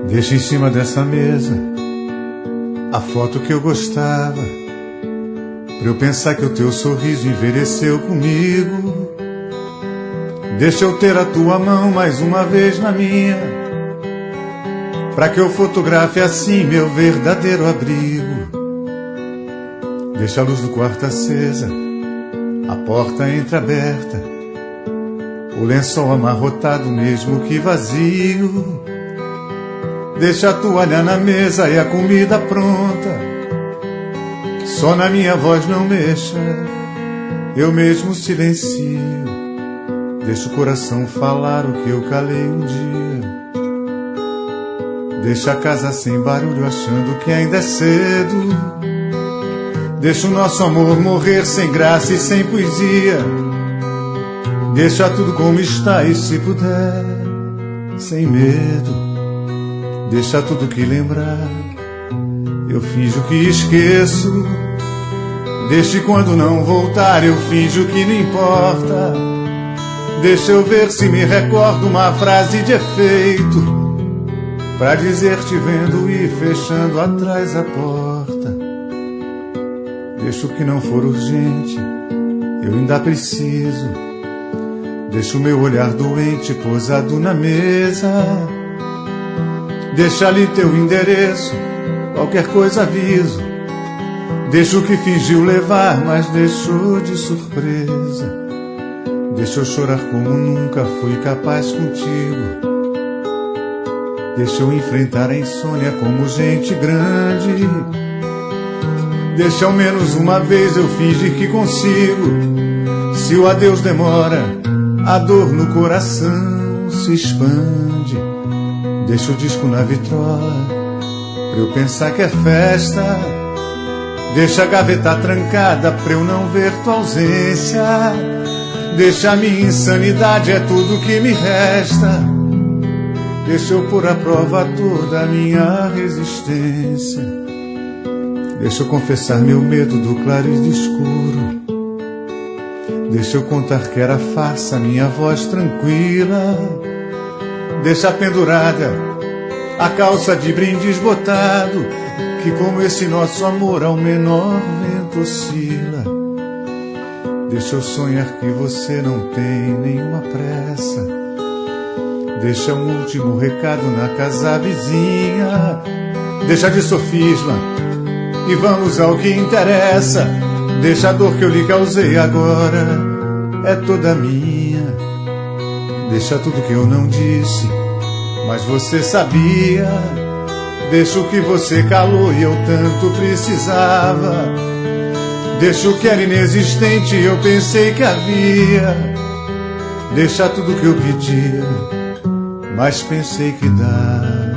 Deixa em cima dessa mesa a foto que eu gostava, pra eu pensar que o teu sorriso envelheceu comigo. Deixa eu ter a tua mão mais uma vez na minha, pra que eu fotografe assim meu verdadeiro abrigo. Deixa a luz do quarto acesa, a porta entreaberta, o lençol amarrotado mesmo que vazio. Deixa a toalha na mesa e a comida pronta, que só na minha voz não mexa, eu mesmo silencio. Deixa o coração falar o que eu calei um dia. Deixa a casa sem barulho achando que ainda é cedo. Deixa o nosso amor morrer sem graça e sem poesia. Deixa tudo como está e, se puder, sem medo. Deixa tudo que lembrar, eu finjo que esqueço. Deixe quando não voltar, eu finjo que não importa. Deixa eu ver se me recordo uma frase de efeito, pra dizer te vendo e fechando atrás a porta. Deixa o que não for urgente, eu ainda preciso. Deixa o meu olhar doente posado na mesa. Deixa ali teu endereço, qualquer coisa aviso. Deixa o que fingiu levar, mas deixou de surpresa. Deixa eu chorar como nunca fui capaz contigo. Deixa eu enfrentar a insônia como gente grande. Deixa ao menos uma vez eu fingir que consigo. Se o adeus demora, a dor no coração se expande. Deixa o disco na vitrola, pra eu pensar que é festa. Deixa a gaveta trancada pra eu não ver tua ausência. Deixa a minha insanidade, é tudo que me resta. Deixa eu pôr à prova toda a minha resistência. Deixa eu confessar meu medo do claro e do escuro. Deixa eu contar que era farsa minha voz tranquila. Deixa pendurada a calça de brindis botado, que como esse nosso amor ao menor vento oscila. Deixa eu sonhar que você não tem nenhuma pressa. Deixa um último recado na casa vizinha. Deixa de sofisma e vamos ao que interessa. Deixa a dor que eu lhe causei agora, é toda minha. Deixa tudo que eu não disse, mas você sabia. Deixa o que você calou e eu tanto precisava. Deixa o que era inexistente e eu pensei que havia. Deixa tudo que eu pedia, mas pensei que dá.